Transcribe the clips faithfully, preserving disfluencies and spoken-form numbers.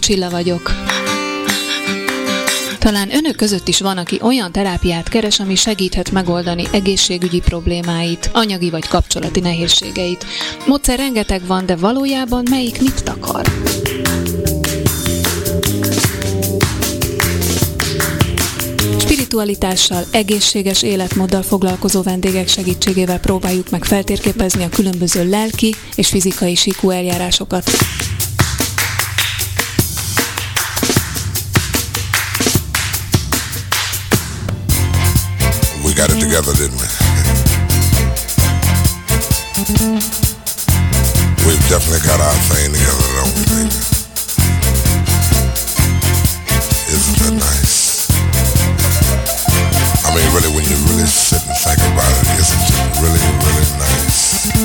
Csilla vagyok. Talán önök között is van, aki olyan terápiát keres, ami segíthet megoldani egészségügyi problémáit, anyagi vagy kapcsolati nehézségeit. Módszer rengeteg van, de valójában melyik mit takar? Spiritualitással, egészséges életmóddal foglalkozó vendégek segítségével próbáljuk meg feltérképezni a különböző lelki és fizikai síkú eljárásokat. We got it together, didn't we? We've definitely got our thing together, don't we, baby? Isn't that nice? I mean, really, when you really sit and think about it, isn't it really, really nice?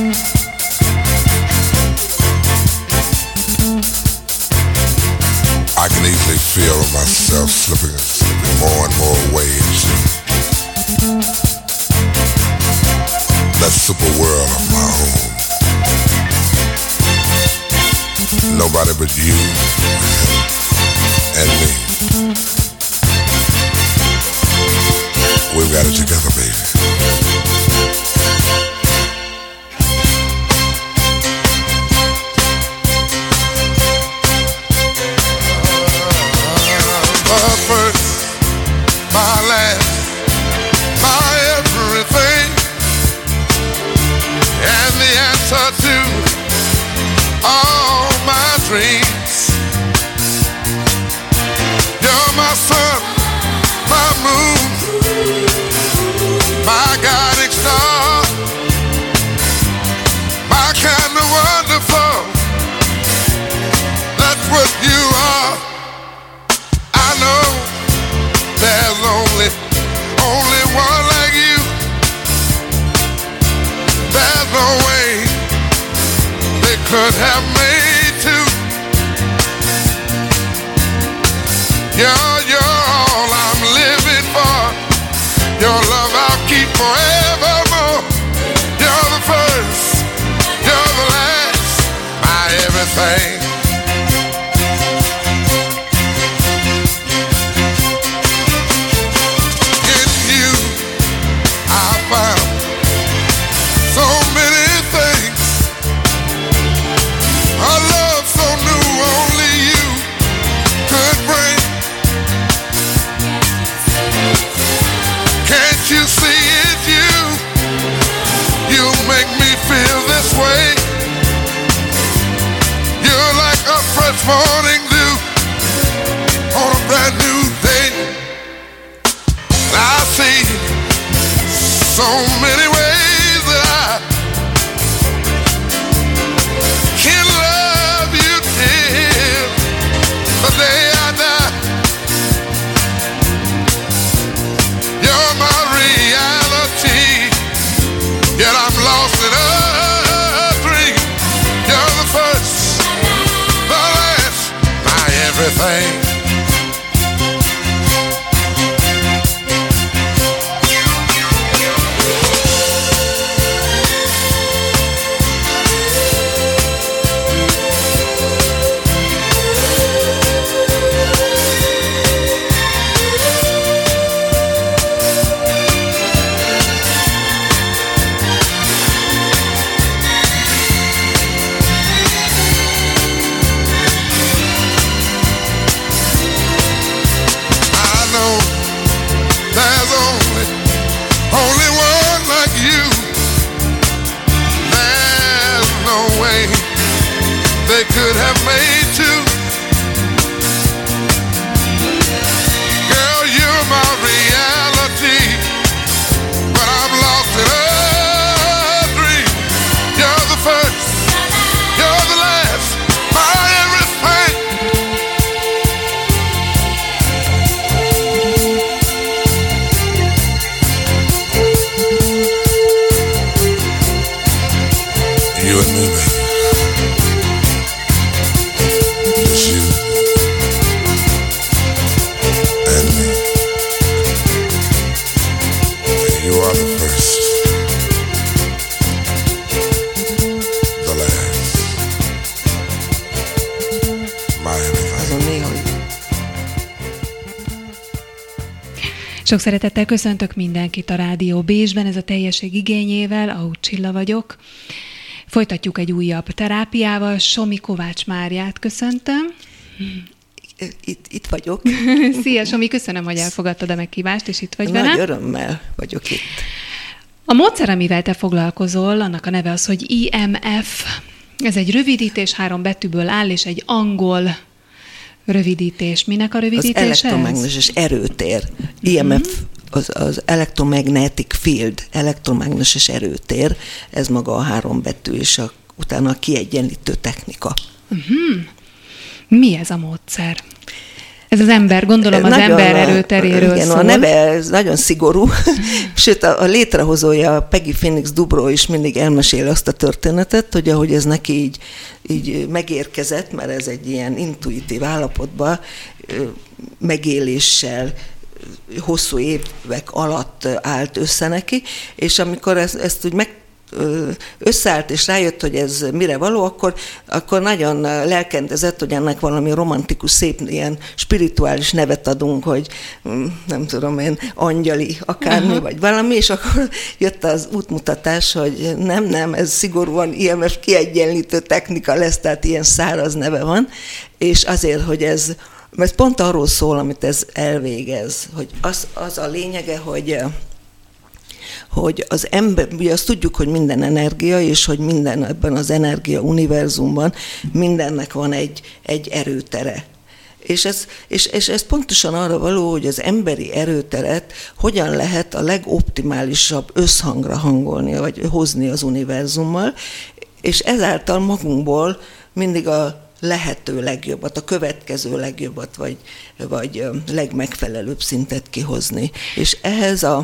I can easily feel myself slipping, slipping more and more away into that super world of my own. Nobody but you and me. We've got it together, baby. My first, my last, my everything, and the answer to all my dreams. You're my sun, my moon, my guiding star, my kind of wonderful. That's what you are. I know there's only, only one like you. There's no way they could have made two. You're, you're all I'm living for. Your love I'll keep forevermore. You're the first, you're the last, my everything. In you I found so many things. A love so new only you could bring. Can't you see it's you? You make me feel this way. You're like a fresh morning dew on a brand new day. I see so many ways that I can love you till the day I die. You're my reality, yet I'm lost in a dream. You're the first, the last, my everything. They could have made two. Girl, you're my reality, but I'm lost in a dream. You're the first, you're the last, my everything. You and me, baby. Sok szeretettel köszöntök mindenkit a Rádió Bécsben, ez a Teljesség igényével, Auth Csilla vagyok. Folytatjuk egy újabb terápiával, Somi Kovács Máriát köszöntöm. Itt, itt vagyok. Szia, Somi, köszönöm, hogy elfogadtad a meghívást, és itt vagy velem. Nagy örömmel vagyok itt. A módszer, amivel te foglalkozol, annak a neve az, hogy I M F. Ez egy rövidítés, három betűből áll, és egy angol rövidítés. Minek a rövidítés ez? Az elektromágneses erőtér. I M F az, az Electromagnetic Field, elektromágneses erőtér. Ez maga a három betű, és a, utána a kiegyenlítő technika. Uh-huh. Mi ez a módszer? Ez az ember, gondolom az nagyon, ember erőteréről igen, szól. A neve ez nagyon szigorú, sőt a, a létrehozója, Peggy Phoenix Dubrow is mindig elmesél azt a történetet, hogy ahogy ez neki így, így megérkezett, mert ez egy ilyen intuitív állapotban, megéléssel, hosszú évek alatt állt össze neki, és amikor ezt, ezt úgy meg összeállt és rájött, hogy ez mire való, akkor, akkor nagyon lelkendezett, hogy ennek valami romantikus, szép, ilyen spirituális nevet adunk, hogy nem tudom én, angyali akármi, uh-huh. vagy valami, és akkor jött az útmutatás, hogy nem, nem, ez szigorúan I M F kiegyenlítő technika lesz, tehát ilyen száraz neve van, és azért, hogy ez, mert pont arról szól, amit ez elvégez, hogy az, az a lényege, hogy hogy az ember, ugye azt tudjuk, hogy minden energia, és hogy minden ebben az energia univerzumban mindennek van egy, egy erőtere. És ez, és, és ez pontosan arra való, hogy az emberi erőteret hogyan lehet a legoptimálisabb összhangra hangolni, vagy hozni az univerzummal, és ezáltal magunkból mindig a lehető legjobbat, a következő legjobbat, vagy, vagy legmegfelelőbb szintet kihozni. És ehhez a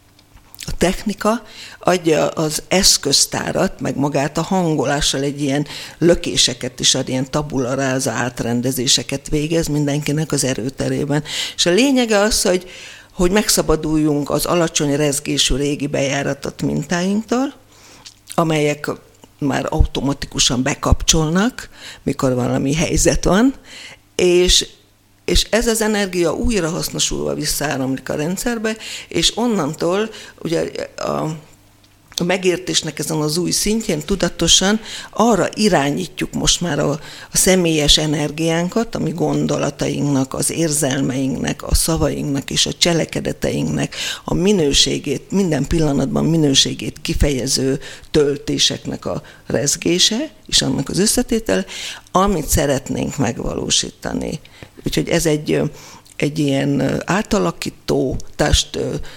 A technika adja az eszköztárat, meg magát a hangolással egy ilyen lökéseket is ad, ilyen tabula rasa átrendezéseket végez mindenkinek az erőterében. És a lényege az, hogy, hogy megszabaduljunk az alacsony rezgésű régi bejáratott mintáinktól, amelyek már automatikusan bekapcsolnak, mikor valami helyzet van, és és ez az energia újra hasznosulva visszaáramlik a rendszerbe, és onnantól ugye a, a megértésnek ezen az új szintjén tudatosan arra irányítjuk most már a, a személyes energiánkat, ami gondolatainknak, az érzelmeinknek, a szavainknak és a cselekedeteinknek a minőségét, minden pillanatban minőségét kifejező töltéseknek a rezgése, és annak az összetétel, amit szeretnénk megvalósítani. Úgyhogy ez egy, egy ilyen átalakító, test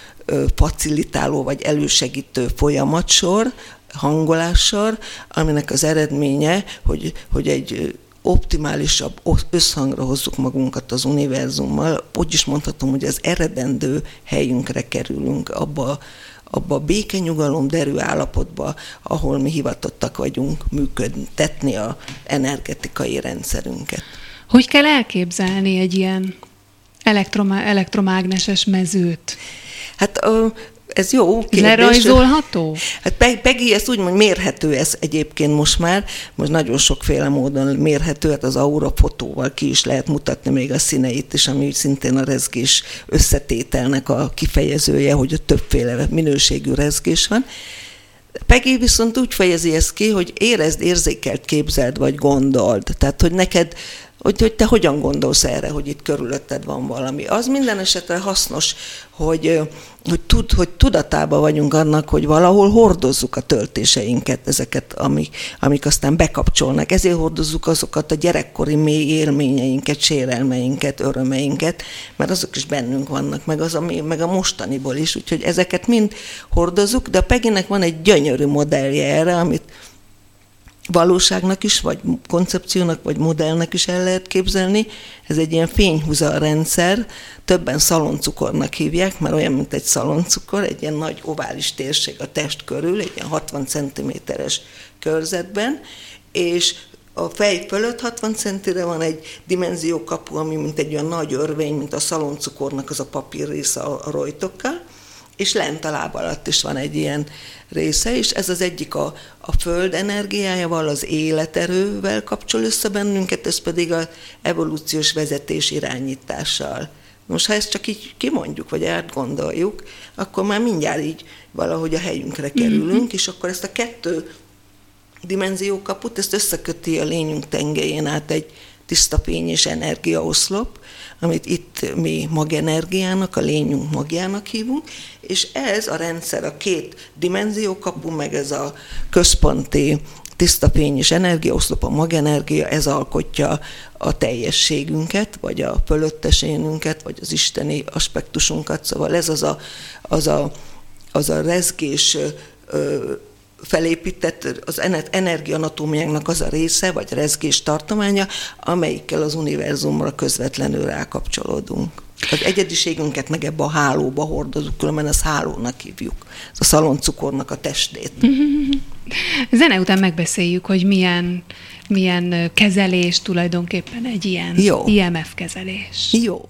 facilitáló vagy elősegítő folyamatsor, hangolássor, aminek az eredménye, hogy, hogy egy optimálisabb összhangra hozzuk magunkat az univerzummal. Úgy is mondhatom, hogy az eredendő helyünkre kerülünk, abba, abba a békenyugalom derű állapotba, ahol mi hivatottak vagyunk működtetni az energetikai rendszerünket. Hogy kell elképzelni egy ilyen elektromá- elektromágneses mezőt? Hát ez jó kérdés. Lerajzolható? Hát Peggy ezt úgy mondja, mérhető ez egyébként most már, most nagyon sokféle módon mérhető, hát az aura fotóval ki is lehet mutatni még a színeit is, ami szintén a rezgés összetételnek a kifejezője, hogy a többféle minőségű rezgés van. Peggy viszont úgy fejezi ezt ki, hogy érezd, érzékelt, képzeld vagy gondold. Tehát, hogy neked Hogy, hogy te hogyan gondolsz erre, hogy itt körülötted van valami. Az minden esetre hasznos, hogy, hogy, tud, hogy tudatában vagyunk annak, hogy valahol hordozzuk a töltéseinket, ezeket, amik, amik aztán bekapcsolnak. Ezért hordozzuk azokat a gyerekkori mély élményeinket, sérelmeinket, örömeinket, mert azok is bennünk vannak, meg, az, ami, meg a mostaniból is. Úgyhogy ezeket mind hordozzuk, de a Peggynek van egy gyönyörű modellje erre, amit valóságnak is, vagy koncepciónak, vagy modellnek is el lehet képzelni. Ez egy ilyen fényhúza rendszer, többen szaloncukornak hívják, mert olyan, mint egy szaloncukor, egy ilyen nagy ovális térség a test körül, egy ilyen hatvan centiméteres körzetben, és a fej fölött hatvan centire van egy dimenziókapu, ami mint egy olyan nagy örvény, mint a szaloncukornak az a papír része a rojtokkal, és lent a láb alatt is van egy ilyen része, és ez az egyik a, a föld energiájával, az életerővel kapcsol össze bennünket, ez pedig az evolúciós vezetés irányítással Most ha ezt csak így kimondjuk, vagy átgondoljuk, akkor már mindjárt így valahogy a helyünkre kerülünk, mm-hmm. és akkor ezt a kettő dimenziókaput, ezt összeköti a lényünk tengelyén át egy tiszta fény és energiaoszlop, amit itt mi magenergiának, a lényünk magjának hívunk, és ez a rendszer, a két dimenziókapu, meg ez a központi tiszta fény és energiaoszlop, a magenergia, ez alkotja a teljességünket, vagy a fölöttes énünket, vagy az isteni aspektusunkat. Szóval ez az a, az a, az a rezgés ö, felépített, az energianatómiánknak az a része, vagy rezgés tartománya, amelyikkel az univerzumra közvetlenül rákapcsolódunk. Az egyediségünket meg ebbe a hálóba hordozunk, különben ezt hálónak hívjuk. Ez a szaloncukornak a testét. Zene után megbeszéljük, hogy milyen, milyen kezelés tulajdonképpen egy ilyen Jó. I M F kezelés. Jó.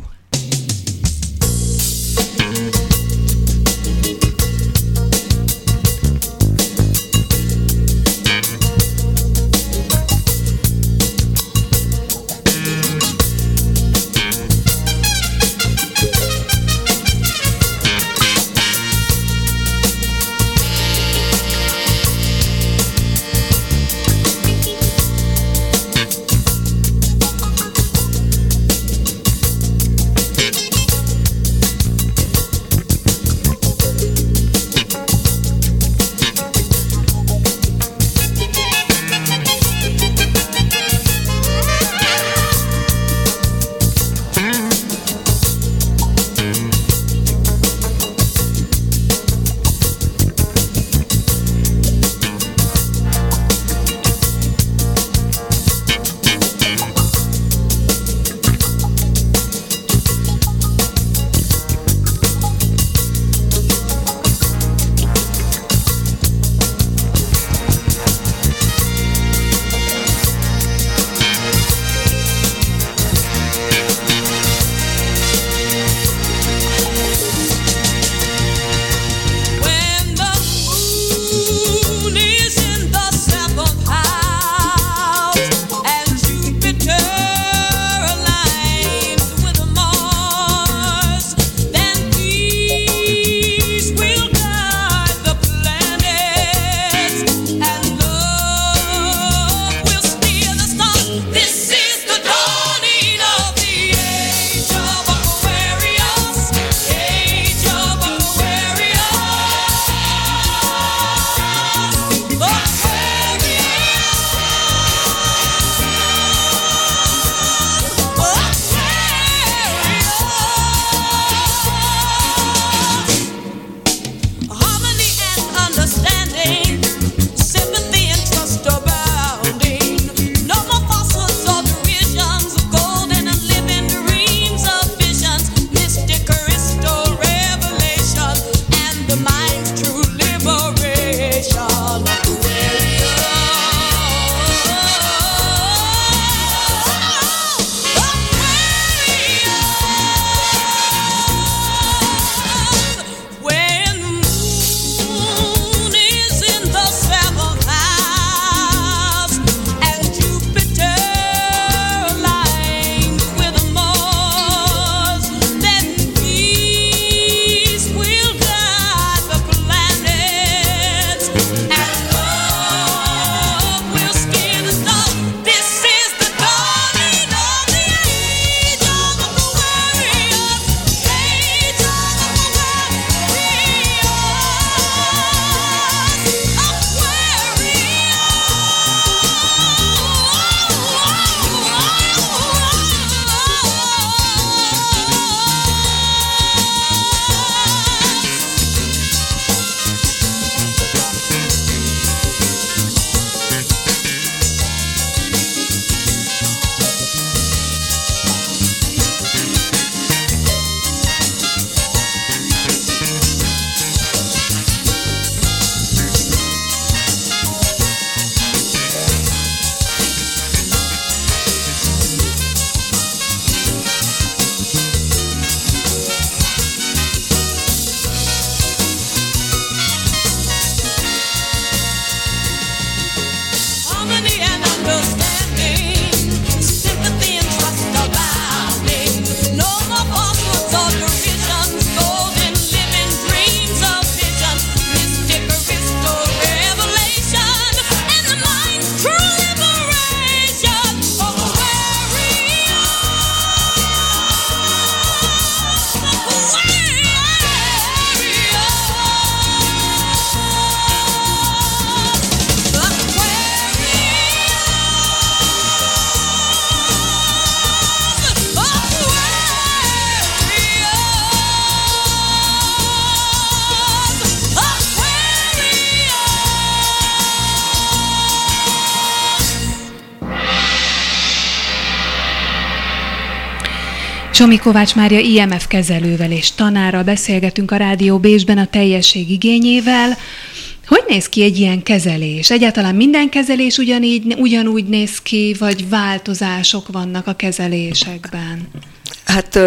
Csomi Kovács Mária i em ef kezelővel és tanárral beszélgetünk a Rádió Bécsben a teljesség igényével. Hogy néz ki egy ilyen kezelés? Egyáltalán minden kezelés ugyanígy, ugyanúgy néz ki, vagy változások vannak a kezelésekben? Hát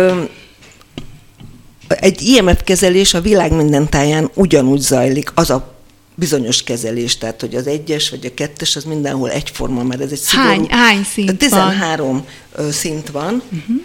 egy i em ef kezelés a világ minden táján ugyanúgy zajlik, az a bizonyos kezelés, tehát hogy az egyes vagy a kettes, az mindenhol egyforma, mert ez egy szigorú... Hány, hány szint tizenhárom van? szint van. Uh-huh.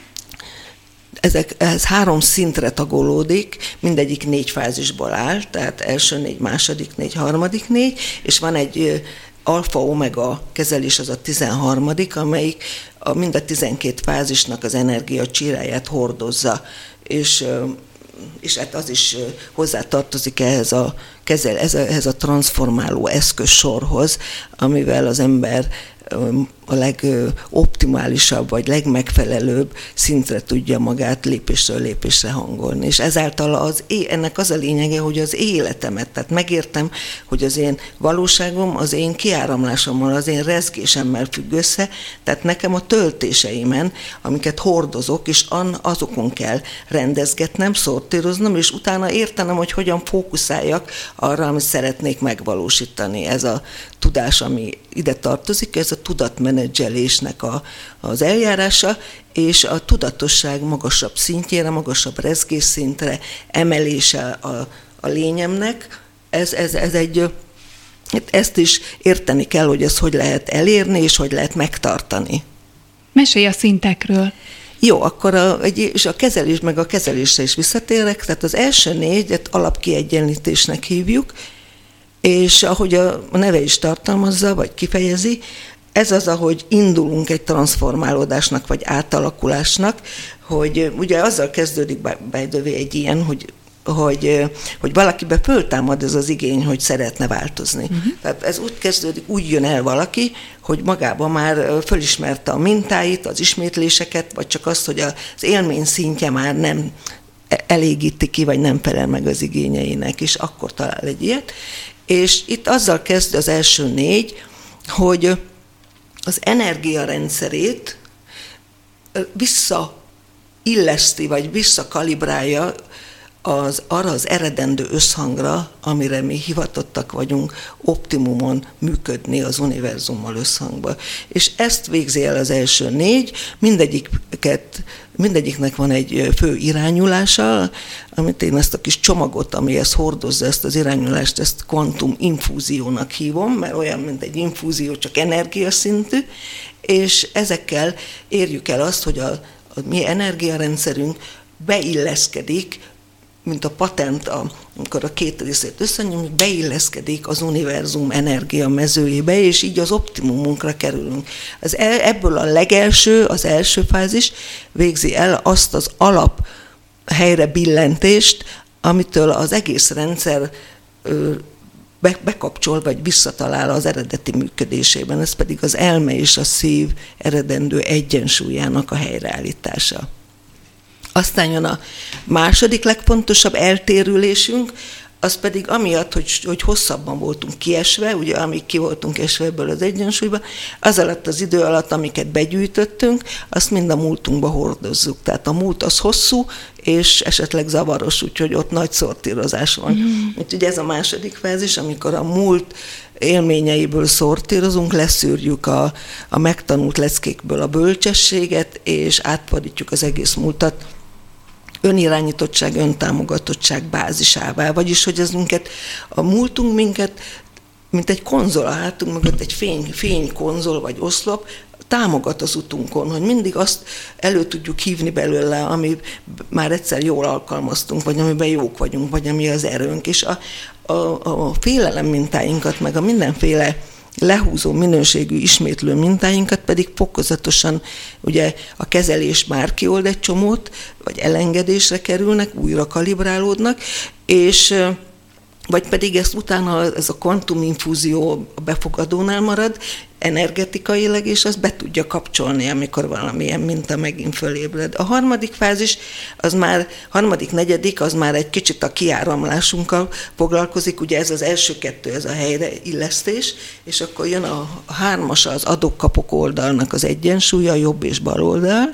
Ezek, ez három szintre tagolódik, mindegyik négy fázisból áll, tehát első négy, második négy, harmadik négy, és van egy alfa-omega kezelés, az a tizenharmadik, amelyik a, mind a tizenkét fázisnak az energia csíráját hordozza, és, és hát az is hozzátartozik ehhez a, kezel, ehhez a transformáló eszközsorhoz, amivel az ember a legoptimálisabb, vagy legmegfelelőbb szintre tudja magát lépésről lépésre hangolni. És ezáltal az, ennek az a lényege, hogy az életemet, tehát megértem, hogy az én valóságom, az én kiáramlásommal, az én rezgésemmel függ össze, tehát nekem a töltéseimen, amiket hordozok, és azokon kell rendezgetnem, szortíroznom, és utána értenem, hogy hogyan fókuszáljak arra, amit szeretnék megvalósítani. Ez a tudás, ami ide tartozik, ez a tudatmenedzselésnek a, az eljárása, és a tudatosság magasabb szintjére, magasabb rezgésszintre emelése a, a lényemnek. Ez, ez, ez egy, ezt is érteni kell, hogy ezt hogy lehet elérni, és hogy lehet megtartani. Mesélj a szintekről. Jó, akkor a, és a kezelés, meg a kezelésre is visszatérek, tehát az első négyet alapkiegyenlítésnek hívjuk, és ahogy a neve is tartalmazza, vagy kifejezi, ez az, ahogy indulunk egy transformálódásnak, vagy átalakulásnak, hogy ugye azzal kezdődik by the way egy ilyen, hogy, hogy, hogy valakibe föltámad ez az igény, hogy szeretne változni. Uh-huh. Tehát ez úgy kezdődik, úgy jön el valaki, hogy magában már fölismerte a mintáit, az ismétléseket, vagy csak azt, hogy az élmény szintje már nem elégíti ki, vagy nem felel meg az igényeinek, és akkor talál egy ilyet. És itt azzal kezd az első négy, hogy az energiarendszerét visszailleszti, vagy visszakalibrálja az, arra az eredendő összhangra, amire mi hivatottak vagyunk optimumon működni az univerzummal összhangba. És ezt végzi el az első négy, mindegyiket, mindegyiknek van egy fő irányulása, amit én ezt a kis csomagot, ami ezt hordozza, ezt az irányulást, ezt kvantum infúziónak hívom, mert olyan, mint egy infúzió, csak energiaszintű, és ezekkel érjük el azt, hogy a, a mi energiarendszerünk beilleszkedik, mint a patent, amikor a két részét összenyomjuk, beilleszkedik az univerzum energia mezőjébe, és így az optimumunkra kerülünk. Az ebből a legelső, az első fázis végzi el azt az alap helyre billentést, amitől az egész rendszer bekapcsol, vagy visszatalál az eredeti működésében. Ez pedig az elme és a szív eredendő egyensúlyának a helyreállítása. Aztán jön a második legfontosabb eltérülésünk, az pedig amiatt, hogy, hogy hosszabban voltunk kiesve, ugye amíg ki voltunk esve ebből az egyensúlyba, az alatt az idő alatt, amiket begyűjtöttünk, azt mind a múltunkba hordozzuk. Tehát a múlt az hosszú, és esetleg zavaros, úgyhogy ott nagy szortírozás van. Mm. Úgyhogy ez a második fázis, amikor a múlt élményeiből szortírozunk, leszűrjük a, a megtanult leckékből a bölcsességet, és átfordítjuk az egész múltat önirányítottság, öntámogatottság bázisává, vagyis, hogy ez minket, a múltunk minket, mint egy konzol a hátunk mögött, egy fény, fénykonzol vagy oszlop, támogat az utunkon, hogy mindig azt elő tudjuk hívni belőle, ami már egyszer jól alkalmaztunk, vagy amiben jók vagyunk, vagy ami az erőnk, és a, a, a félelem mintáinkat, meg a mindenféle lehúzó minőségű ismétlő mintáinkat pedig fokozatosan ugye a kezelés már kiold egy csomót, vagy elengedésre kerülnek, újra kalibrálódnak, és vagy pedig ezt utána ez a kvantuminfúzió a befogadónál marad energetikailag, és azt be tudja kapcsolni, amikor valamilyen minta megint fölébred. A harmadik fázis, az már, harmadik, negyedik, az már egy kicsit a kiáramlásunkkal foglalkozik, ugye ez az első kettő, ez a helyreillesztés, és akkor jön a hármas, az adok-kapok oldalnak az egyensúlya, a jobb és bal oldal,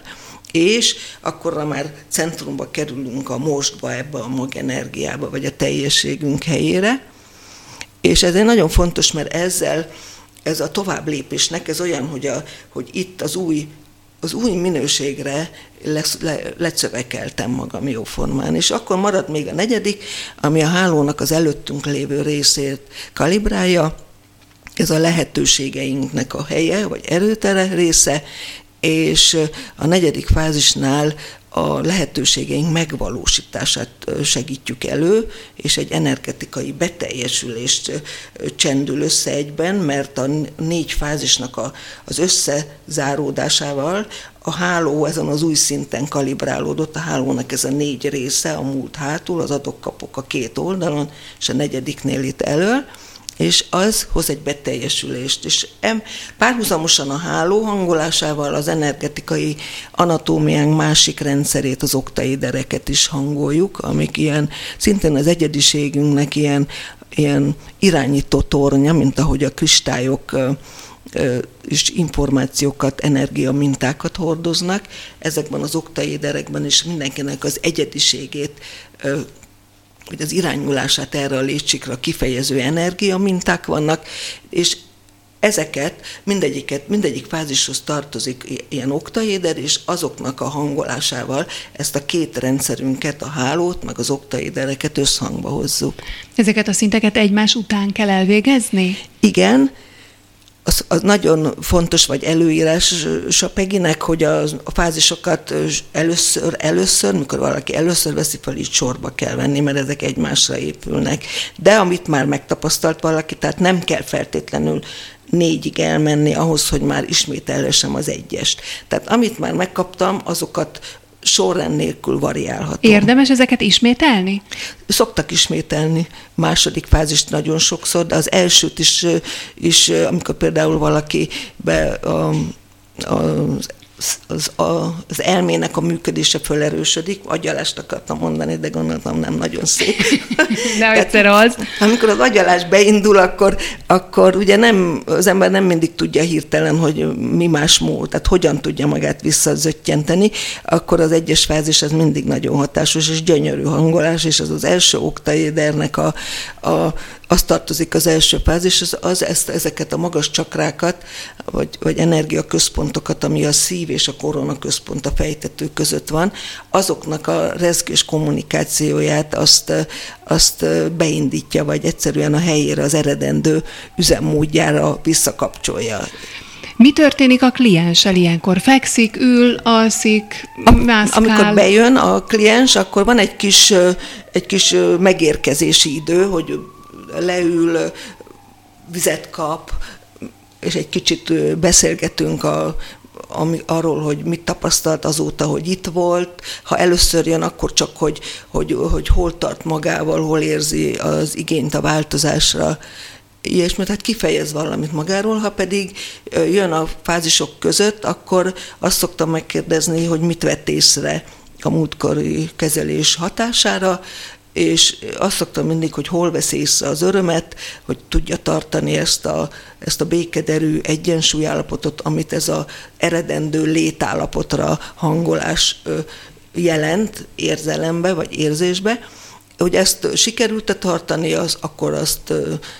és akkorra már centrumba kerülünk a mostba, ebbe a magenergiába, vagy a teljességünk helyére. És ez egy nagyon fontos, mert ezzel, ez a továbblépésnek, ez olyan, hogy, a, hogy itt az új, az új minőségre lesz, le, lecövekeltem magam jóformán. És akkor marad még a negyedik, ami a hálónak az előttünk lévő részét kalibrálja, ez a lehetőségeinknek a helye, vagy erőtere része, és a negyedik fázisnál a lehetőségeink megvalósítását segítjük elő, és egy energetikai beteljesülést csendül össze egyben, mert a négy fázisnak a, az összezáródásával a háló ezen az új szinten kalibrálódott, a hálónak ez a négy része, a múlt hátul, az adok-kapok a két oldalon, és a negyediknél itt elől, és az hoz egy beteljesülést. És párhuzamosan a háló hangolásával az energetikai anatómiánk másik rendszerét, az oktaédereket is hangoljuk, amik ilyen, szintén az egyediségünknek ilyen, ilyen irányító tornya, mint ahogy a kristályok és információkat, energiamintákat hordoznak. Ezekben az oktaéderekben is mindenkinek az egyediségét, hogy az irányulását erre a létsikra kifejező energiaminták vannak, és ezeket, mindegyiket, mindegyik fázishoz tartozik ilyen oktaéder, és azoknak a hangolásával ezt a két rendszerünket, a hálót, meg az oktaédereket összhangba hozzuk. Ezeket a szinteket egymás után kell elvégezni? Igen. Az, az nagyon fontos, vagy előírás a Peginek, hogy a, a fázisokat először, először, mikor valaki először veszi fel, így sorba kell venni, mert ezek egymásra épülnek. De amit már megtapasztalt valaki, tehát nem kell feltétlenül négyig elmenni ahhoz, hogy már ismételhessem az egyest. Tehát amit már megkaptam, azokat sorrend nélkül variálhatom. Érdemes ezeket ismételni? Szoktak ismételni második fázist nagyon sokszor, de az elsőt is, is amikor például valaki be a, a, az, a, az elmének a működése felerősödik, agyalást akartam mondani, de gondoltam nem nagyon szép. De egyszer az. Amikor az agyalás beindul, akkor, akkor ugye nem, az ember nem mindig tudja hirtelen, hogy mi más mód, tehát hogyan tudja magát visszazöttyenteni, akkor az egyes fázis az mindig nagyon hatásos és gyönyörű hangolás, és az az első oktaédernek a, a az tartozik az első fázis, az, az ezt, ezeket a magas csakrákat, vagy, vagy energiaközpontokat, ami a szív és a korona központ a fejtető között van, azoknak a rezgés kommunikációját azt, azt beindítja, vagy egyszerűen a helyére, az eredendő üzemmódjára visszakapcsolja. Mi történik a klienssel ilyenkor? Fekszik, ül, alszik, mászkál? Amikor bejön a kliens, akkor van egy kis, egy kis megérkezési idő, hogy leül, vizet kap, és egy kicsit beszélgetünk a, ami, arról, hogy mit tapasztalt azóta, hogy itt volt. Ha először jön, akkor csak, hogy, hogy, hogy hol tart magával, hol érzi az igényt a változásra, ilyesmi, tehát kifejez valamit magáról. Ha pedig jön a fázisok között, akkor azt szoktam megkérdezni, hogy mit vett észre a múltkori kezelés hatására, és azt szoktam mindig, hogy hol vesz észre az örömet, hogy tudja tartani ezt a, ezt a békederű egyensúlyállapotot, amit ez az eredendő létállapotra hangolás jelent érzelembe, vagy érzésbe. Hogy ezt sikerült-e tartani, az, akkor azt,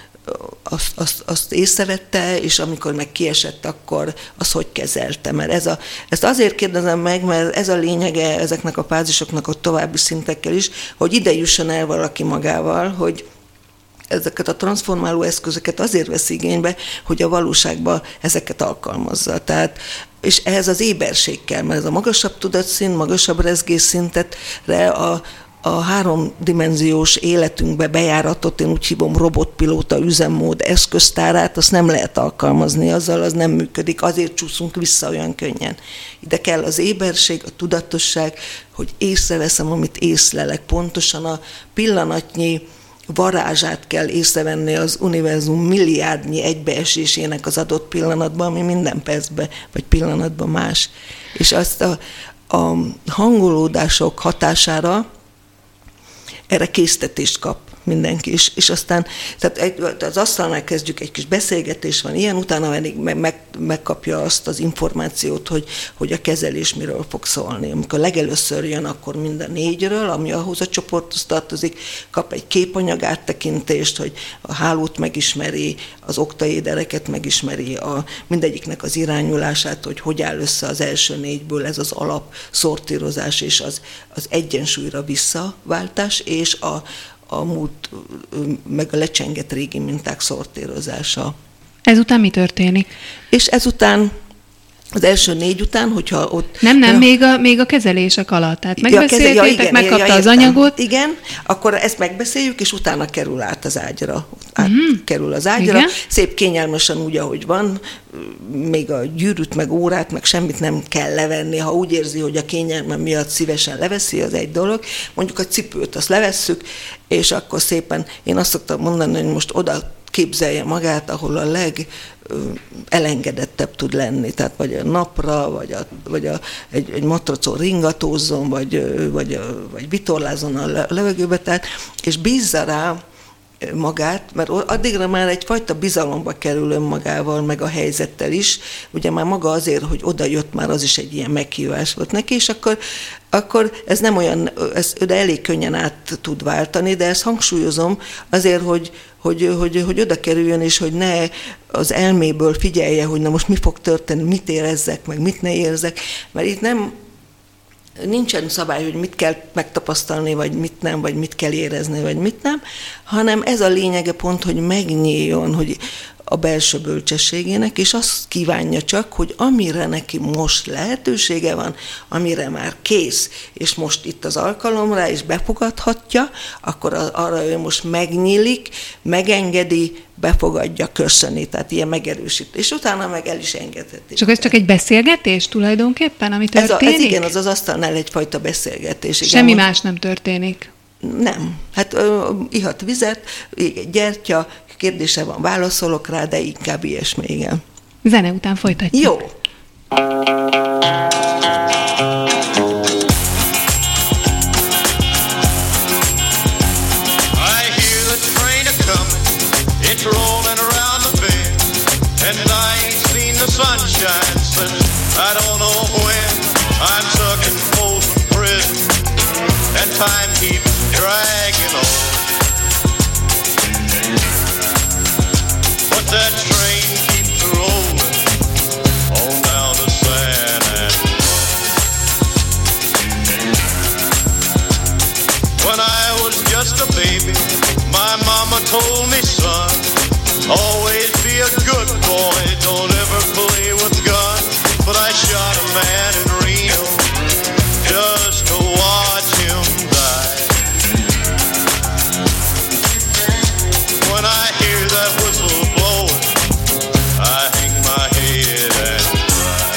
azt, azt, azt észrevette, és amikor meg kiesett, akkor azt hogy kezelte. Mert ez a, ezt azért kérdezem meg, mert ez a lényege ezeknek a fázisoknak a további szintekkel is, hogy ide jusson el valaki magával, hogy ezeket a transformáló eszközöket azért vesz igénybe, hogy a valóságban ezeket alkalmazza. Tehát, és ehhez az éberség kell, mert ez a magasabb tudatszint, magasabb rezgésszintetre a a háromdimenziós életünkbe bejáratott, én úgy hívom robotpilóta üzemmód eszköztárát, azt nem lehet alkalmazni, azzal az nem működik, azért csúszunk vissza olyan könnyen. Ide kell az éberség, a tudatosság, hogy észreveszem, amit észlelek, pontosan a pillanatnyi varázsát kell észrevenni az univerzum milliárdnyi egybeesésének az adott pillanatban, ami minden percben vagy pillanatban más. És azt a, a hangolódások hatására erre késztetést kap mindenki, és, és aztán tehát egy, az asztalnál kezdjük, egy kis beszélgetés van ilyen, utána meg, meg, megkapja azt az információt, hogy, hogy a kezelés miről fog szólni. Amikor legelőször jön, akkor mind a négyről, ami ahhoz a csoporthoz tartozik, kap egy képanyag áttekintést, hogy a hálót megismeri, az oktaédereket megismeri, a, mindegyiknek az irányulását, hogy hogy áll össze az első négyből ez az alap szortírozás és az, az egyensúlyra visszaváltás, és a, a múlt, meg a lecsengett régi minták szortírozása. Ezután mi történik? És ezután, az első négy után, hogyha ott... Nem, nem, ja, még, a, még a kezelések alatt. Tehát megbeszéltétek, ja, ja, megkapta ja, az anyagot. Igen, akkor ezt megbeszéljük, és utána kerül át az ágyra. Át mm. kerül az ágyra. Igen? Szép kényelmesen úgy, ahogy van. Még a gyűrűt, meg órát, meg semmit nem kell levenni. Ha úgy érzi, hogy a kényelme miatt szívesen leveszi, az egy dolog. Mondjuk a cipőt, azt levesszük, és akkor szépen, én azt szoktam mondani, hogy most oda képzelje magát, ahol a leg elengedettebb tud lenni, tehát vagy a napra, vagy, a, vagy a, egy, egy matracon ringatózzon, vagy, vagy, vagy vitorlázon a levegőbe, tehát, és bízza rá magát, mert addigra már egyfajta bizalomba kerül önmagával, meg a helyzettel is, ugye már maga azért, hogy oda jött, már az is egy ilyen meghívás volt neki, és akkor, akkor ez nem olyan, ez de elég könnyen át tud váltani, de ezt hangsúlyozom azért, hogy, hogy, hogy, hogy oda kerüljön, és hogy ne az elméből figyelje, hogy na most mi fog történni, mit érezzek, meg mit ne érzek, mert itt nem nincsen szabály, hogy mit kell megtapasztalni, vagy mit nem, vagy mit kell érezni, vagy mit nem, hanem ez a lényege pont, hogy megnyíljon, hogy a belső bölcsességének, és azt kívánja csak, hogy amire neki most lehetősége van, amire már kész, és most itt az alkalom rá, és befogadhatja, akkor arra ő most megnyílik, megengedi, befogadja, köszöni, tehát ilyen megerősít, és utána meg el is engedheti. Csak ez csak egy beszélgetés tulajdonképpen, ami történik? Ez, a, ez igen, az az asztalnál egyfajta beszélgetés. Semmi igen, más nem történik? Nem. Hát ö, ihat vizet, egy gyertya, kérdése van, válaszolok rá, de inkább ilyesmi, igen. Zene után folytatjuk. Jó. It's rolling around the bend, and I ain't seen the sunshine since I don't know when. I'm stuck in Folsom Prison, and time keeps dragging on. But that train keeps rolling on down to San Antonio. When I was just a baby, my mama told me, son, always be a good boy, don't ever play with guns. But I shot a man in Reno just to watch him die. When I hear that whistle blowing, I hang my head and cry.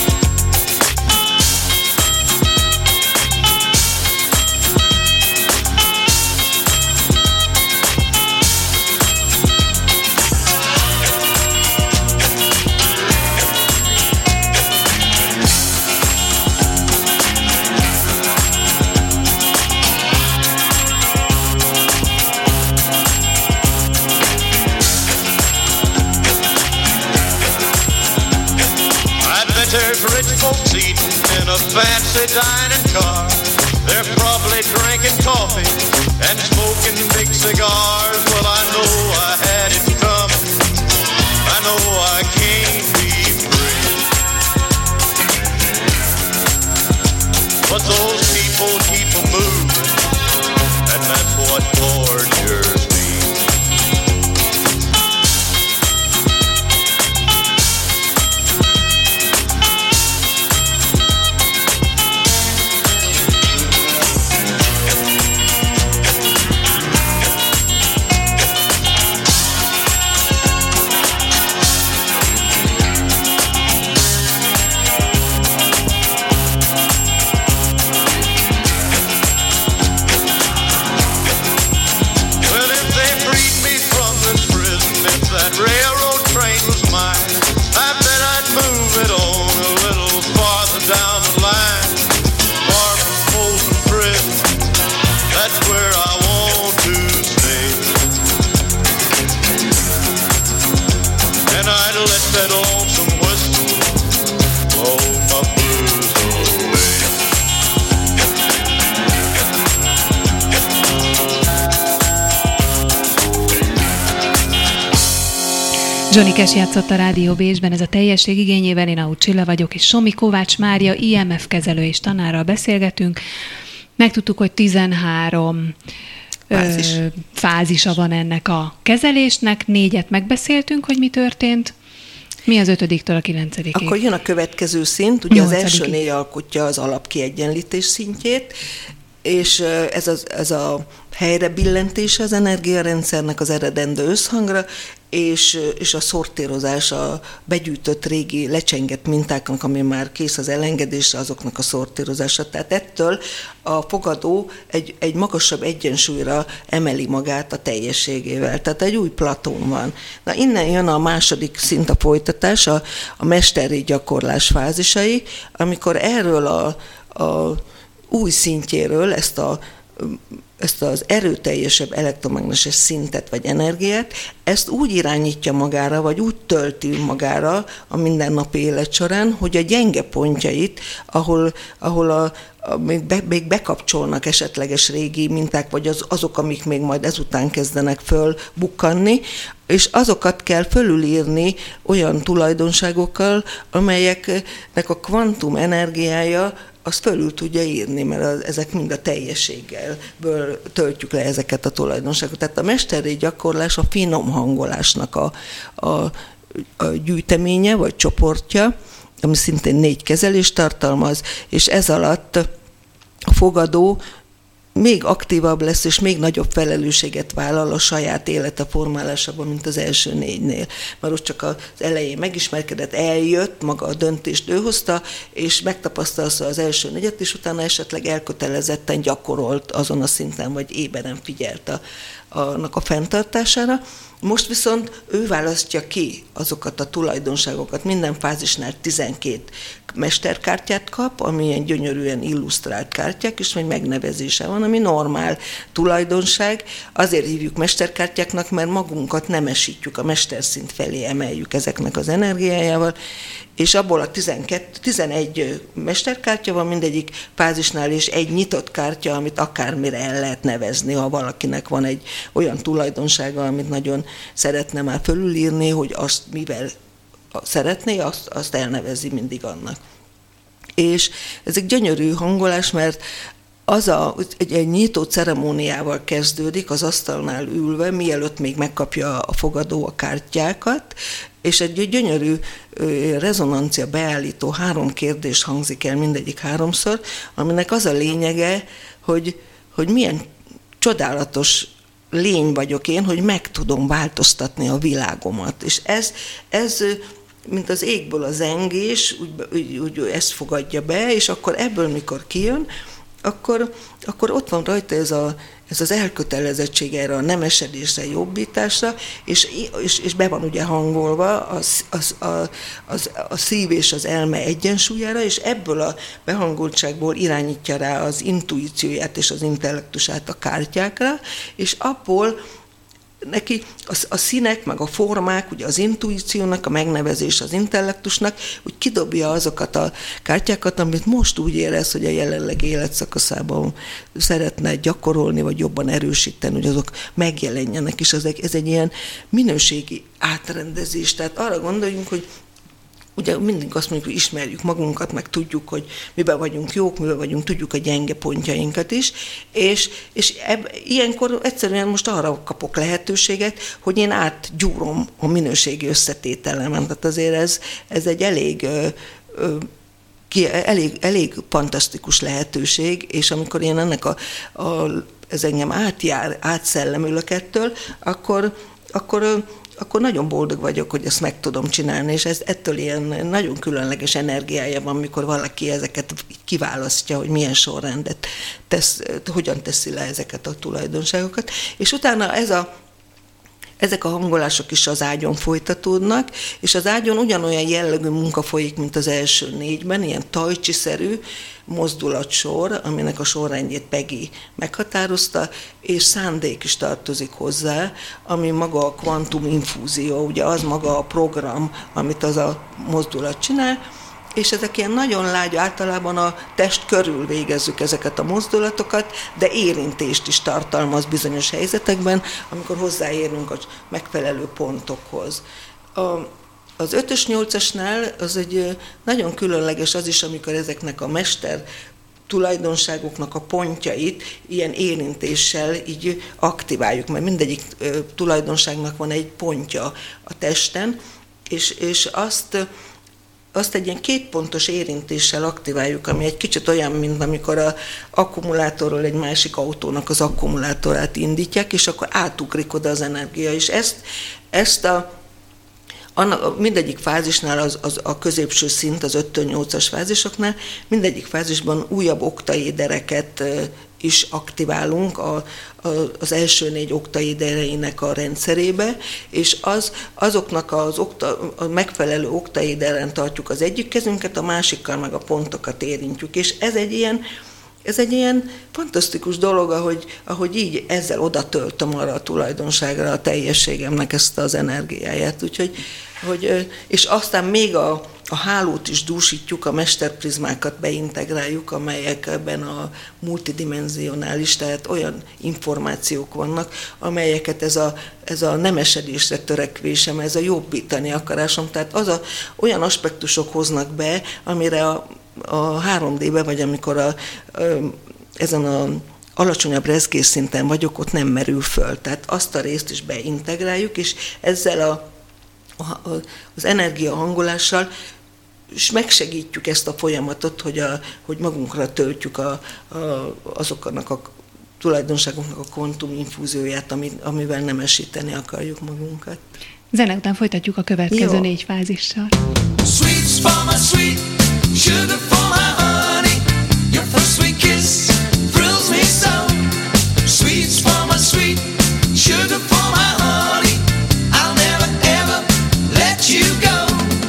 Rich folks eating in a fancy dining car. They're probably drinking coffee and smoking big cigars. Well, I know I had it coming. I know I can't be free. But those people keep a moving, and that's what tortures me. Johnny Cash játszott a Rádió Bécsben, ez a Teljesség igényével, én Audt Csilla vagyok, és Somi Kovács Mária, i em ef kezelő és tanárral beszélgetünk. Megtudtuk, hogy tizenhárom Fázis. ö, fázisa van ennek a kezelésnek, négyet megbeszéltünk, hogy mi történt. Mi az ötödiktől a kilencedikig? Akkor jön a következő szint, ugye az első négy alkotja az alapkiegyenlítés szintjét, és ez, az, ez a helyre billentése az energiarendszernek az eredendő összhangra, és, és a szortírozás, a begyűjtött régi lecsengett mintáknak, ami már kész az elengedésre, azoknak a szortírozása. Tehát ettől a fogadó egy, egy magasabb egyensúlyra emeli magát a teljességével. Tehát egy új platón van. Na innen jön a második szint, a folytatás, a, a mesteri gyakorlás fázisai, amikor erről a, a új szintjéről ezt a ezt az erőteljesebb elektromágneses szintet vagy energiát, ezt úgy irányítja magára, vagy úgy tölti magára a mindennapi élet során, hogy a gyenge pontjait, ahol, ahol a, a, még, be, még bekapcsolnak esetleges régi minták, vagy az, azok, amik még majd ezután kezdenek fölbukkanni, és azokat kell fölülírni olyan tulajdonságokkal, amelyeknek a kvantum energiája azt fölül tudja írni, mert az, ezek mind a teljességgel töltjük le ezeket a tulajdonságokat. Tehát a mesteri gyakorlás a finom hangolásnak a, a, a gyűjteménye, vagy csoportja, ami szintén négy kezelést tartalmaz, és ez alatt a fogadó még aktívabb lesz, és még nagyobb felelősséget vállal a saját élete formálásában, mint az első négynél. Már ott csak az elején megismerkedett, eljött, maga a döntést ő hozta, és megtapasztalta az első négyet, és utána esetleg elkötelezetten gyakorolt azon a szinten, vagy éberen figyelt a, annak a fenntartására. Most viszont ő választja ki azokat a tulajdonságokat. Minden fázisnál tizenkét mesterkártyát kap, ami ilyen gyönyörűen illusztrált kártyák, és még megnevezése van, ami normál tulajdonság. Azért hívjuk mesterkártyáknak, mert magunkat nemesítjük, a mesterszint felé emeljük ezeknek az energiájával, és abból a tizenkét, tizenegy mesterkártya van mindegyik fázisnál, és egy nyitott kártya, amit akármire el lehet nevezni, ha valakinek van egy olyan tulajdonsága, amit nagyon szeretne már fölülírni, hogy azt mivel szeretné, azt, azt elnevezi mindig annak. És ez egy gyönyörű hangolás, mert az a, egy, egy nyitó ceremóniával kezdődik, az asztalnál ülve, mielőtt még megkapja a fogadó a kártyákat, és egy gyönyörű rezonancia beállító három kérdés hangzik el mindegyik háromszor, aminek az a lényege, hogy, hogy milyen csodálatos lény vagyok én, hogy meg tudom változtatni a világomat. És ez, ez mint az égből a zengés, úgy, úgy, úgy ezt fogadja be, és akkor ebből mikor kijön, akkor, akkor ott van rajta ez, a, ez az elkötelezettség erre a nemesedésre, jobbításra, és, és, és be van ugye hangolva az, az, a, az, a szív és az elme egyensúlyára, és ebből a behangoltságból irányítja rá az intuícióját és az intellektusát a kártyákra, és abból neki a, a színek, meg a formák, ugye az intuíciónak, a megnevezés az intellektusnak, úgy kidobja azokat a kártyákat, amit most úgy érez, hogy a jelenlegi életszakaszában szeretne gyakorolni, vagy jobban erősíteni, hogy azok megjelenjenek, és ez egy, ez egy ilyen minőségi átrendezés. Tehát arra gondoljunk, hogy ugye mindig azt mondjuk, hogy ismerjük magunkat, meg tudjuk, hogy miben vagyunk jók, miben vagyunk, tudjuk a gyenge pontjainkat is, és, és eb, ilyenkor egyszerűen most arra kapok lehetőséget, hogy én átgyúrom a minőségi összetételemen. Tehát azért ez, ez egy elég, ö, ö, ki, elég, elég fantasztikus lehetőség, és amikor én ennek a, a ez engem átjár, átszellemülök ettől, akkor, akkor akkor nagyon boldog vagyok, hogy ezt meg tudom csinálni, és ez ettől ilyen nagyon különleges energiája van, mikor valaki ezeket kiválasztja, hogy milyen sorrendet tesz, hogyan teszi le ezeket a tulajdonságokat. És utána ez a Ezek a hangolások is az ágyon folytatódnak, és az ágyon ugyanolyan jellegű munka folyik, mint az első négyben, ilyen tajcsi-szerű mozdulatsor, aminek a sorrendjét Peggy meghatározta, és szándék is tartozik hozzá, ami maga a kvantuminfúzió, ugye az maga a program, amit az a mozdulat csinál, és ezek ilyen nagyon lágy, általában a test körül végezzük ezeket a mozdulatokat, de érintést is tartalmaz bizonyos helyzetekben, amikor hozzáérünk a megfelelő pontokhoz. A, az ötös nyolcasnál az egy nagyon különleges az is, amikor ezeknek a mester tulajdonságoknak a pontjait ilyen érintéssel így aktiváljuk, mert mindegyik ö, tulajdonságnak van egy pontja a testen, és, és azt, azt egy ilyen kétpontos érintéssel aktiváljuk, ami egy kicsit olyan, mint amikor az akkumulátorról egy másik autónak az akkumulátorát indítják, és akkor átugrik oda az energia, és ezt, ezt a Annak, mindegyik fázisnál az, az a középső szint, az öttől nyolcas fázisoknál, mindegyik fázisban újabb oktaédereket is aktiválunk a, a, az első négy oktaédereinek a rendszerébe, és az, azoknak az okta, a megfelelő oktaéderen tartjuk az egyik kezünket, a másikkal meg a pontokat érintjük, és ez egy ilyen Ez egy ilyen fantasztikus dolog, ahogy, ahogy így ezzel oda töltöm arra a tulajdonságra a teljességemnek ezt az energiáját. Úgyhogy, hogy, és aztán még a, a hálót is dúsítjuk, a mesterprizmákat beintegráljuk, amelyek ebben a multidimenzionális, tehát olyan információk vannak, amelyeket ez a, ez a nemesedésre törekvésem, ez a jobbítani akarásom, tehát az a, olyan aspektusok hoznak be, amire a a három dé-be, vagy amikor a, a, ezen a alacsonyabb rezgésszinten vagyok, ott nem merül föl. Tehát azt a részt is beintegráljuk, és ezzel a, a, az energiahangolással és megsegítjük ezt a folyamatot, hogy, a, hogy magunkra töltjük a, a, azoknak a tulajdonságoknak a kvantuminfúzióját, amivel nemesíteni akarjuk magunkat. Zene után folytatjuk a következő Jó. négy fázissal. Sweets for my sweet, sugar for my honey. Your first sweet kiss thrills me so. Sweets for my sweet, sugar for my honey. I'll never ever let you go.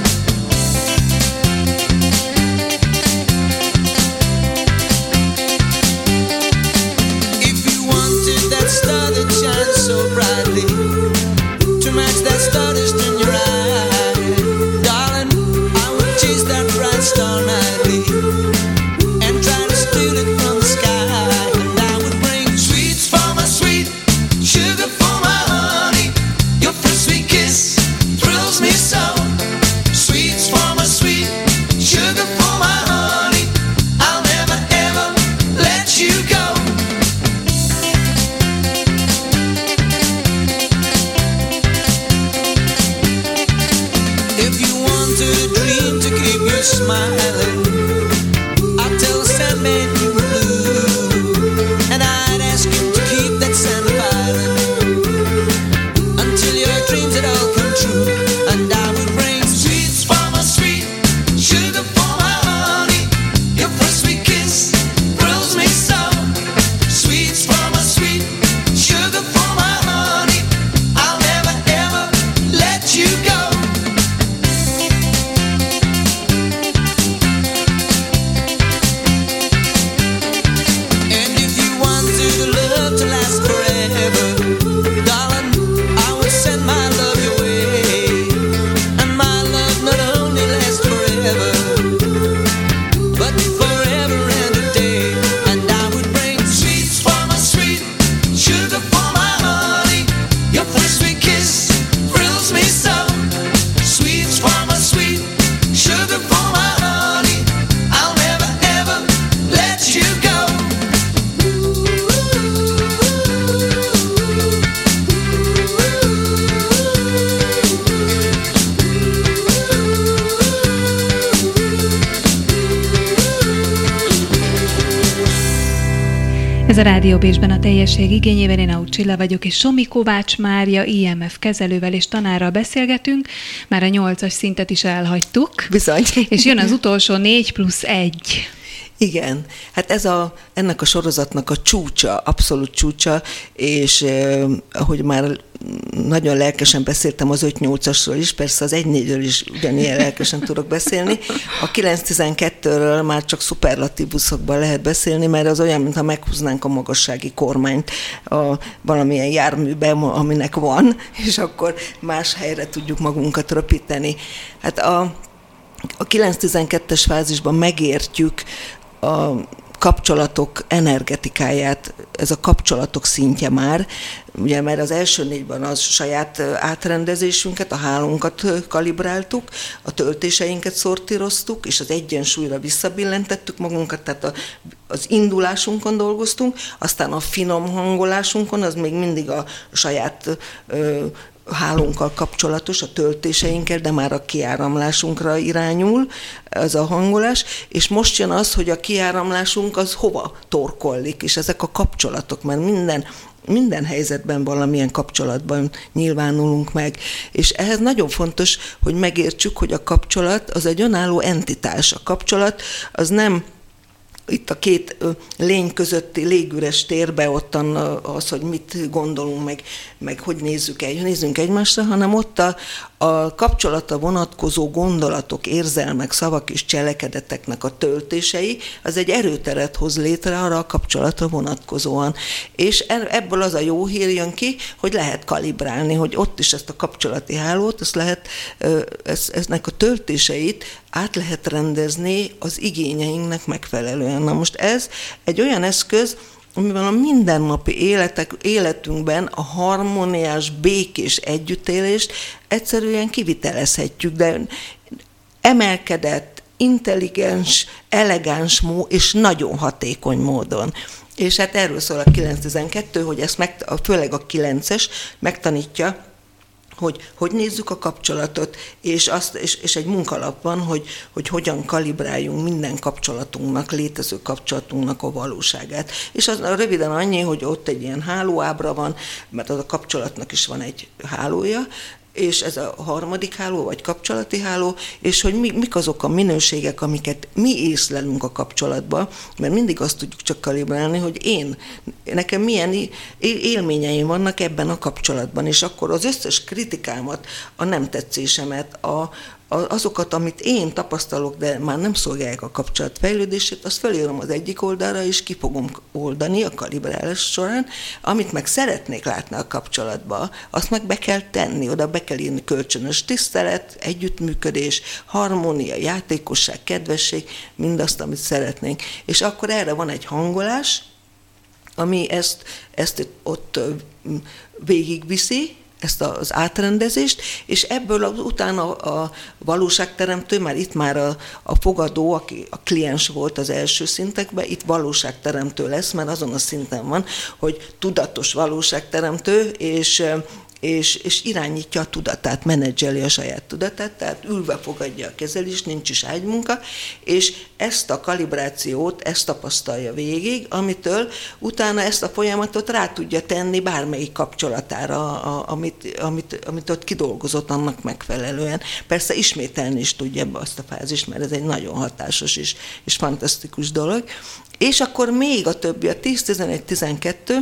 If you wanted that star that shines so brightly, to match that star just in your eye, darling, I would chase that bright star nightly and try to steal it from the sky. And I would bring sweets for my sweet, sugar for my honey. Your first sweet kiss thrills me so. Sweets for my sweet, sugar for my honey. I'll never ever let you go. If you want a dream to keep you smiling, I'd tell the Sandman you were blue, and I'd ask him to keep that sand island until your dreams had all come true. And I would bring sweets for my sweet, sugar for my honey. Your first sweet kiss thrills me so. Sweets for my sweet, sugar for my honey. I'll never ever let you go. And if you wanted love to last forever, darling, I would send my love your way. And my love not only lasts forever, but forever and a day. And I would bring sweets for my sweet, sugar for my honey. Your first sweet kiss thrills me so. Sweets for my sweet, sugar for my honey. I'll never ever let you go. Ez a Rádió Bésben a teljesség igényében, én Audt Csilla vagyok, és Somi Kovács Mária i em ef kezelővel és tanárral beszélgetünk. Már a nyolcas szintet is elhagytuk. Bizony. És jön az utolsó négy plusz egy. Igen, hát ez a, ennek a sorozatnak a csúcsa, abszolút csúcsa, és eh, ahogy már nagyon lelkesen beszéltem az öt nyolcasról is, persze az egy négyről is ugyanilyen lelkesen tudok beszélni. A kilenc tizenkettőről már csak szuperlatívuszokban lehet beszélni, mert az olyan, mintha meghúznánk a magassági kormányt a valamilyen járműben, aminek van, és akkor más helyre tudjuk magunkat röpíteni. Hát a, a kilenc tizenkettes fázisban megértjük a kapcsolatok energetikáját, ez a kapcsolatok szintje már, ugye mert az első négyben az saját átrendezésünket, a hálónkat kalibráltuk, a töltéseinket szortíroztuk, és az egyensúlyra visszabillentettük magunkat, tehát a, az indulásunkon dolgoztunk, aztán a finom hangolásunkon, az még mindig a saját ö, hálónkkal kapcsolatos, a töltéseinkkel, de már a kiáramlásunkra irányul ez a hangolás, és most jön az, hogy a kiáramlásunk az hova torkollik, és ezek a kapcsolatok, mert minden minden helyzetben valamilyen kapcsolatban nyilvánulunk meg. És ehhez nagyon fontos, hogy megértsük, hogy a kapcsolat az egy önálló entitás. A kapcsolat az nem itt a két lény közötti légüres térbe ottan az, hogy mit gondolunk, meg, meg hogy nézzük el, nézzünk egymásra, hanem ott a, a kapcsolata vonatkozó gondolatok, érzelmek, szavak és cselekedeteknek a töltései, az egy erőteret hoz létre arra a kapcsolatra vonatkozóan. És ebből az a jó hír jön ki, hogy lehet kalibrálni, hogy ott is ezt a kapcsolati hálót, ezt lehet, eznek a töltéseit át lehet rendezni az igényeinknek megfelelően. Na most ez egy olyan eszköz, amivel a mindennapi életek, életünkben a harmóniás, békés együttélést egyszerűen kivitelezhetjük, de emelkedett, intelligens, elegáns mód és nagyon hatékony módon. És hát erről szól a kilenc tizenkettő, hogy ezt meg, főleg a kilences megtanítja, hogy hogy nézzük a kapcsolatot, és, azt, és, és egy munkalap van, hogy, hogy hogyan kalibráljunk minden kapcsolatunknak, létező kapcsolatunknak a valóságát. És az röviden annyi, hogy ott egy ilyen hálóábra van, mert az a kapcsolatnak is van egy hálója, és ez a harmadik háló, vagy kapcsolati háló, és hogy mi, mik azok a minőségek, amiket mi észlelünk a kapcsolatban, mert mindig azt tudjuk csak kalibrálni, hogy én, nekem milyen élményeim vannak ebben a kapcsolatban, és akkor az összes kritikámat, a nem tetszésemet, a, azokat, amit én tapasztalok, de már nem szolgálják a kapcsolat fejlődését, azt felírom az egyik oldalra, és ki fogom oldani a kalibrálás során, amit meg szeretnék látni a kapcsolatba, azt meg be kell tenni, oda be kell írni kölcsönös tisztelet, együttműködés, harmónia, játékosság, kedvesség, mindazt, amit szeretnénk. És akkor erre van egy hangolás, ami ezt, ezt ott végigviszi, ezt az átrendezést, és ebből utána a valóságteremtő, már itt már a, a fogadó, aki a kliens volt az első szintekben, itt valóságteremtő lesz, mert azon a szinten van, hogy tudatos valóságteremtő, és És, és irányítja a tudatát, menedzseli a saját tudatát, tehát ülve fogadja a kezelést, nincs is ágymunka, és ezt a kalibrációt, ezt tapasztalja végig, amitől utána ezt a folyamatot rá tudja tenni bármelyik kapcsolatára, a, amit, amit, amit ott kidolgozott annak megfelelően. Persze ismételni is tudja ebbe azt a fázist, mert ez egy nagyon hatásos és, és fantasztikus dolog. És akkor még a többi, a tíz, tizenegy, tizenkettő,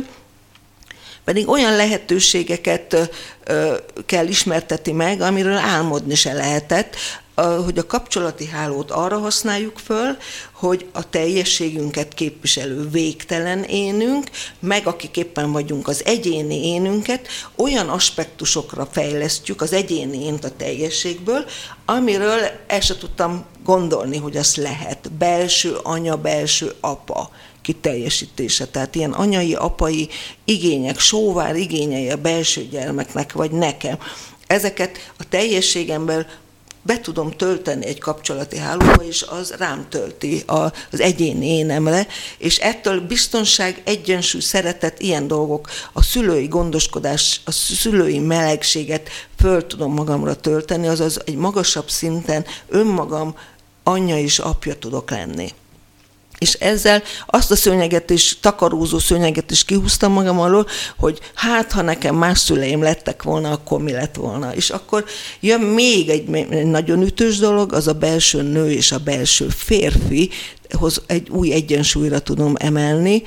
pedig olyan lehetőségeket ö, kell ismerteti meg, amiről álmodni se lehetett, hogy a kapcsolati hálót arra használjuk föl, hogy a teljességünket képviselő végtelen énünk, meg akik éppen vagyunk az egyéni énünket, olyan aspektusokra fejlesztjük az egyéni ént a teljességből, amiről el sem tudtam gondolni, hogy az lehet. Belső anya, belső apa kiteljesítése. Tehát ilyen anyai, apai igények, sóvár igényei a belső gyermeknek, vagy nekem. Ezeket a teljességemből be tudom tölteni egy kapcsolati hálóba, és az rám tölti az egyéni énemre, és ettől biztonság, egyensúly, szeretet, ilyen dolgok, a szülői gondoskodás, a szülői melegséget föl tudom magamra tölteni, azaz egy magasabb szinten önmagam anyja és apja tudok lenni. És ezzel azt a szőnyeget is, takarózó szőnyeget is kihúztam magam alól, hogy hát, ha nekem más szüleim lettek volna, akkor mi lett volna. És akkor jön még egy, egy nagyon ütős dolog, az a belső nő és a belső férfihoz egy új egyensúlyra tudom emelni,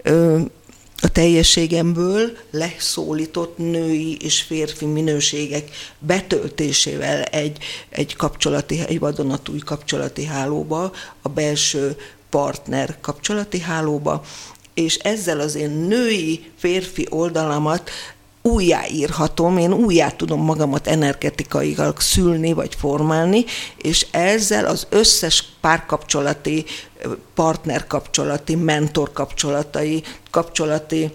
a teljességemből leszólított női és férfi minőségek betöltésével egy, egy kapcsolati, egy vadonatúj kapcsolati hálóba, a belső partner kapcsolati hálóba, és ezzel az én női, férfi oldalamat újjáírhatom, én újjá tudom magamat energetikailag szülni vagy formálni, és ezzel az összes párkapcsolati partner kapcsolati, mentor kapcsolatai, kapcsolati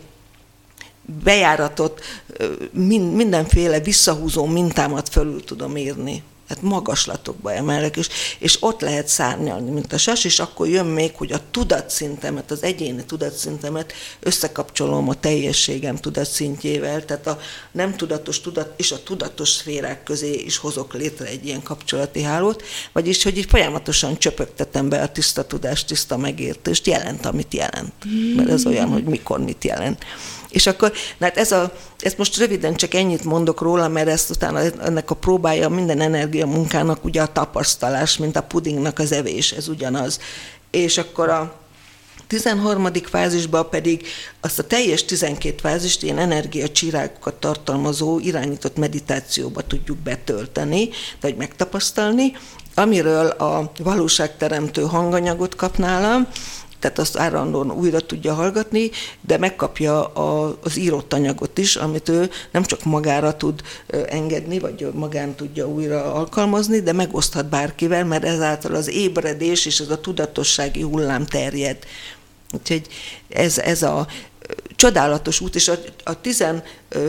bejáratot, mindenféle visszahúzó mintámat fölül tudom írni. Hát magaslatokba emelek, és, és ott lehet szárnyalni, mint a sas, és akkor jön még, hogy a tudatszintemet, az egyéni tudatszintemet összekapcsolom a teljességem tudatszintjével, tehát a nem tudatos tudat és a tudatos szférák közé is hozok létre egy ilyen kapcsolati hálót, vagyis, hogy így folyamatosan csöpögtetem be a tiszta tudást, tiszta megértést, jelent, amit jelent. Mert ez olyan, hogy mikor mit jelent. És akkor, na hát ez a, ezt most röviden csak ennyit mondok róla, mert ezt utána ennek a próbája minden energia munkának ugye a tapasztalás, mint a pudingnak az evés, ez ugyanaz. És akkor a tizenharmadik fázisban pedig azt a teljes tizenkét fázist ilyen energiacsirágokat tartalmazó irányított meditációba tudjuk betölteni, vagy megtapasztalni, amiről a valóságteremtő hanganyagot kap nálam, tehát azt állandóan újra tudja hallgatni, de megkapja a, az írott anyagot is, amit ő nem csak magára tud engedni, vagy magán tudja újra alkalmazni, de megoszthat bárkivel, mert ezáltal az ébredés és ez a tudatossági hullám terjed. Úgyhogy ez, ez a csodálatos út, és a, a, tizen,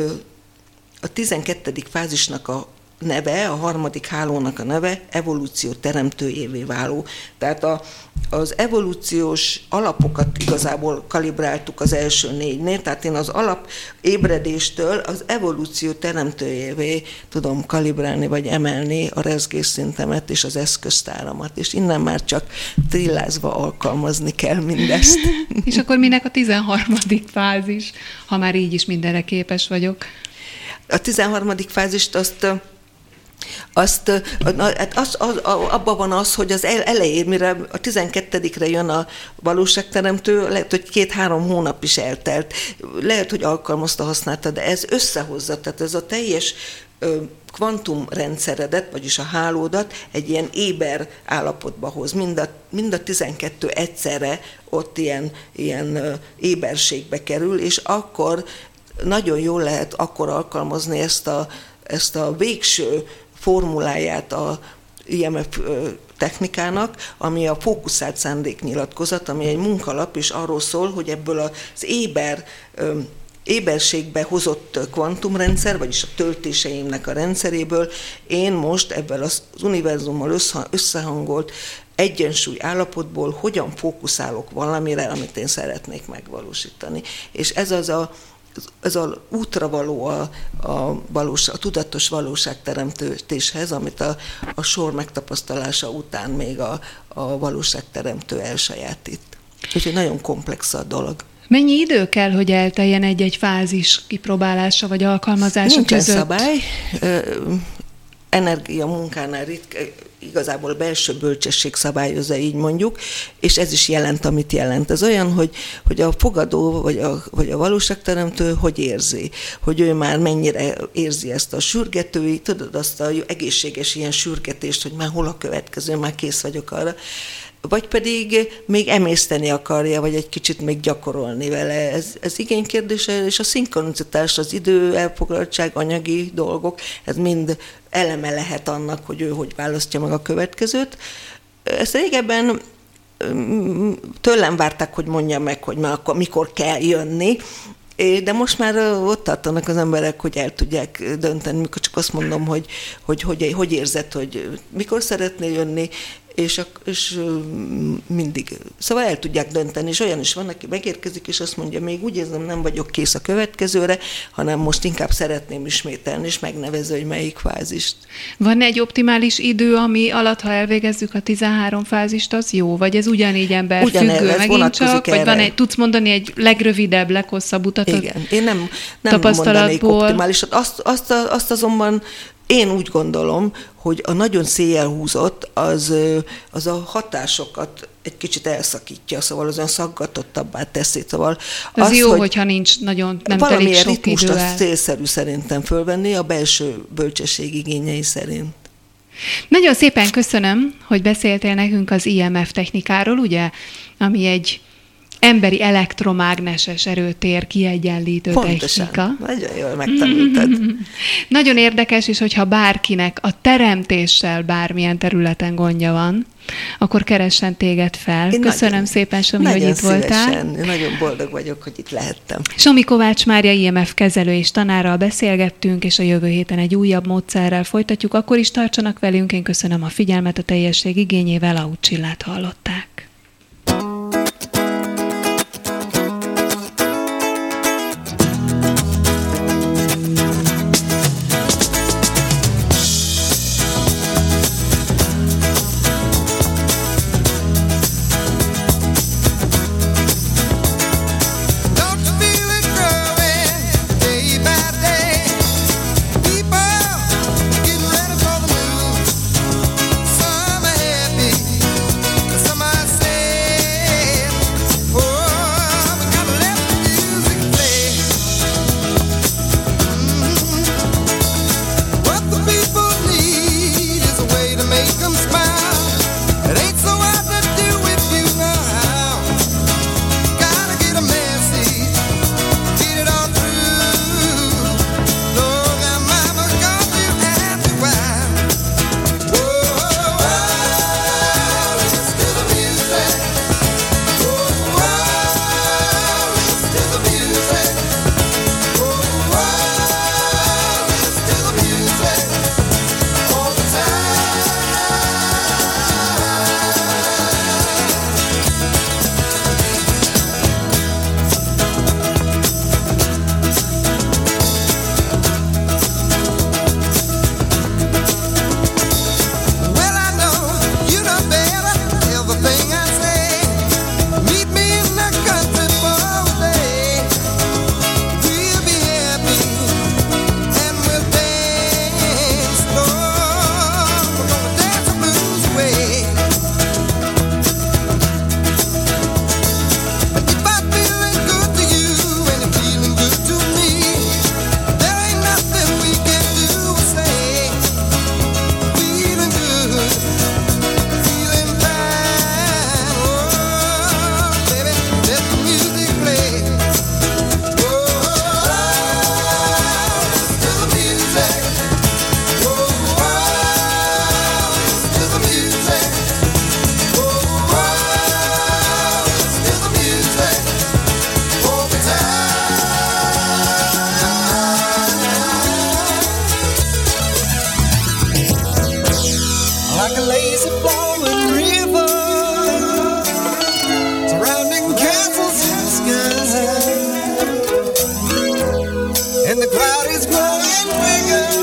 a tizenkettedik fázisnak a neve, a harmadik hálónak a neve evolúció teremtőjévé váló. Tehát a, az evolúciós alapokat igazából kalibráltuk az első négynél, tehát én az alap ébredéstől az evolúció teremtőjévé tudom kalibrálni, vagy emelni a rezgésszintemet és az eszköztáramat, és innen már csak trillázva alkalmazni kell mindezt. És akkor minek a tizenharmadik fázis, ha már így is mindenre képes vagyok? A tizenharmadik fázist azt Azt, hát az, az, abban van az, hogy az elején, mire a tizenkettedikre jön a valóságteremtő, lehet, hogy két-három hónap is eltelt, lehet, hogy alkalmazta, használta, de ez összehozza, tehát ez a teljes kvantumrendszeredet, vagyis a hálódat egy ilyen éber állapotba hoz. Mind a, mind a tizenkettő egyszerre ott ilyen, ilyen éberségbe kerül, és akkor nagyon jól lehet akkor alkalmazni ezt a, ezt a végső formuláját a i em ef technikának, ami a fókuszált szándéknyilatkozat, ami egy munkalap, és arról szól, hogy ebből az éber, éberségbe hozott kvantumrendszer, vagyis a töltéseimnek a rendszeréből én most ebből az univerzummal összehangolt egyensúly állapotból hogyan fókuszálok valamire, amit én szeretnék megvalósítani. És ez az a ez az útra való a, a, valóság, a tudatos valóságteremtéshez, amit a, a sor megtapasztalása után még a, a valóságteremtő elsajátít. Úgyhogy nagyon komplex a dolog. Mennyi idő kell, hogy elteljen egy-egy fázis kipróbálása vagy alkalmazása Nincsen között? szabály. Energia munkánál ritka, igazából belső bölcsesség szabályozza, így mondjuk, és ez is jelent, amit jelent. Ez olyan, hogy, hogy a fogadó, vagy a, vagy a valóságteremtő hogy érzi, hogy ő már mennyire érzi ezt a sürgetői, tudod, azt az egészséges ilyen sürgetést, hogy már hol a következő, már kész vagyok arra, vagy pedig még emészteni akarja, vagy egy kicsit még gyakorolni vele. Ez, ez igénykérdése, és a szinkronizitás, az idő, elfoglaltság, anyagi dolgok, ez mind eleme lehet annak, hogy ő hogy választja meg a következőt. Ezt régebben tőlem várták, hogy mondjam meg, hogy már akkor, mikor kell jönni, de most már ott tartanak az emberek, hogy el tudják dönteni, mikor csak azt mondom, hogy hogy, hogy, hogy érzed, hogy mikor szeretnél jönni, és, és mindig. Szóval el tudják dönteni, és olyan is van, aki megérkezik, és azt mondja, még úgy érzem, nem vagyok kész a következőre, hanem most inkább szeretném ismételni, és megnevező, hogy melyik fázist. Van egy optimális idő, ami alatt, ha elvégezzük a tizenhárom fázist, az jó? Vagy ez ugyanígy ember Ugyanez, függő megint csak? Vagy van egy, tudsz mondani egy legrövidebb, leghosszabb utat? Igen, én nem, nem mondanék optimálisat. Azt, azt, azt azonban én úgy gondolom, hogy a nagyon széjjel húzott, az, az a hatásokat egy kicsit elszakítja, szóval az olyan szaggatottabbá teszi. Szóval az, az jó, hogy hogyha nincs nagyon, nem telik sok ritmust idő el. Az célszerű szerintem fölvenni a belső bölcsesség igényei szerint. Nagyon szépen köszönöm, hogy beszéltél nekünk az i em ef technikáról, ugye, ami egy emberi elektromágneses erőtér kiegyenlítő Pontosan. technika. Nagyon jól megtanultad. Nagyon érdekes, és hogyha bárkinek a teremtéssel bármilyen területen gondja van, akkor keressen téged fel. Én Köszönöm nagyon, szépen, Somi, nagyon hogy itt szívesen. voltál. Nagyon boldog vagyok, hogy itt lehettem. Somi Kovács Mária I M F kezelő és tanárral beszélgettünk, és a jövő héten egy újabb módszerrel folytatjuk. Akkor is tartsanak velünk. Én köszönöm a figyelmet, a teljesség igényével. Aud Csillát hallották. And the crowd is growing bigger.